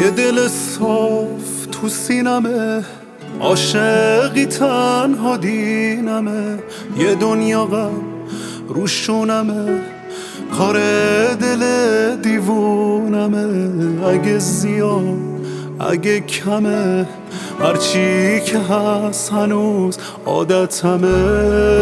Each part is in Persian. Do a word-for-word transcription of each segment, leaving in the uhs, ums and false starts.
یه دل صاف تو سینمه، عاشقی تنها دینمه، یه دنیا غم روشونمه، کار دل دیوونمه. اگه زیاد اگه کمه، هرچی که هست هنوز عادتمه.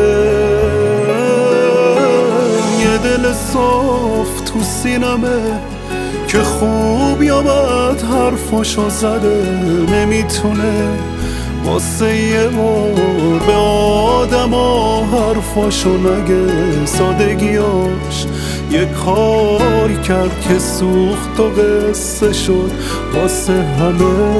یه دل صاف تو سینمه که خوب یا بد حرفاشو زده، نمیتونه واسه یه بار به آدم ها حرفاشو نگه. سادگیاش یه کاری کرد که سوخت و قصه شد واسه همه.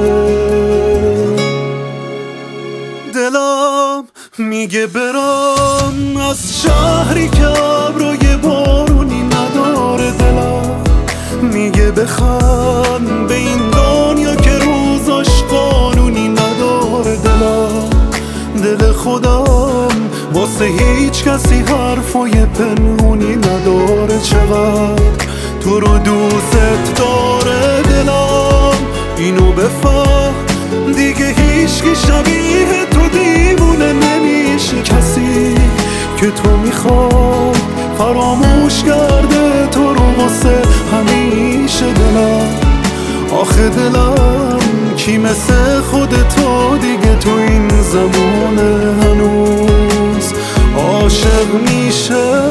دلم میگه برم از شهری که ابرای بارونی نداره، دلم میگه بخند به این دنیا که روزاش قانونی نداره. دلم دل خودم واسه هیچ کسی حرفای پنهونی نداره. چقدر تو رو دوست داره دلم، اینو بفهم دیگه هیچکی شبیه تو دیوونه نمیشه. کسی که تو میخواد فراموش کرده تو رو واسه همیشه. دلم آخه دلم کی مثل خودتو دیگه تو این زمانه هنوز عاشق میشه.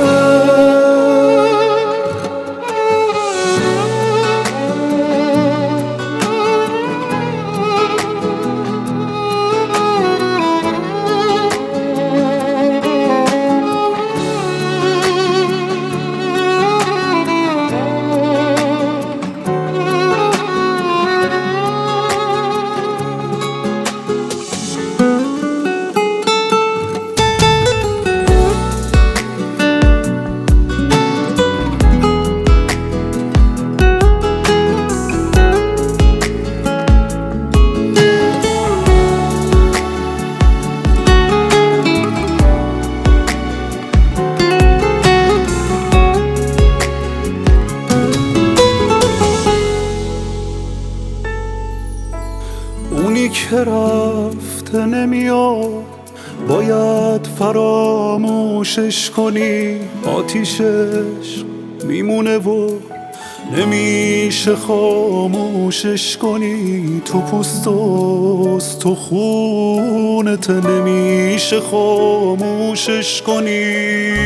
اونی که رفته نمیاد باید فراموشش کنی. آتیشش میمونه و نمیشه خاموشش کنی. تو پوست و تو خونت نمیشه خاموشش کنی.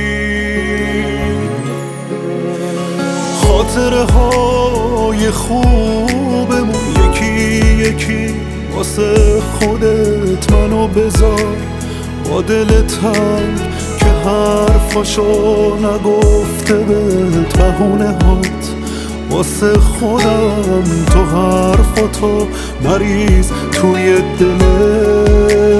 خاطره های خوبمون یکی یکی واسه خودت منو بذار، با دل تنگ که حرفاشو نگفته بهت. بهونه هات واسه خودم، تو حرفاتو مریض توی دل